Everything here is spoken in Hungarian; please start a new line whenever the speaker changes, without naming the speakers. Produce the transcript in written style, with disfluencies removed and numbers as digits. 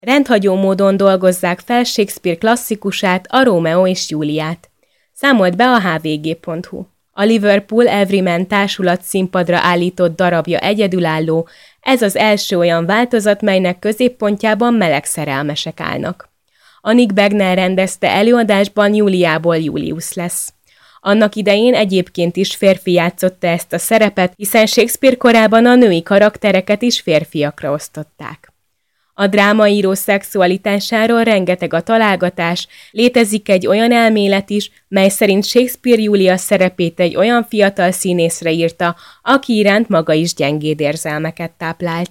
Rendhagyó módon dolgozzák fel Shakespeare klasszikusát, a Rómeó és Júliát. Számolt be a hvg.hu. A Liverpool Everyman társulat színpadra állított darabja egyedülálló, ez az első olyan változat, melynek középpontjában meleg szerelmesek állnak. Annick Begner rendezte előadásban Júliából Július lesz. Annak idején egyébként is férfi játszotta ezt a szerepet, hiszen Shakespeare korában a női karaktereket is férfiakra osztották. A drámaíró szexualitásáról rengeteg a találgatás, létezik egy olyan elmélet is, mely szerint Shakespeare Júlia szerepét egy olyan fiatal színészre írta, aki iránt maga is gyengéd érzelmeket táplált.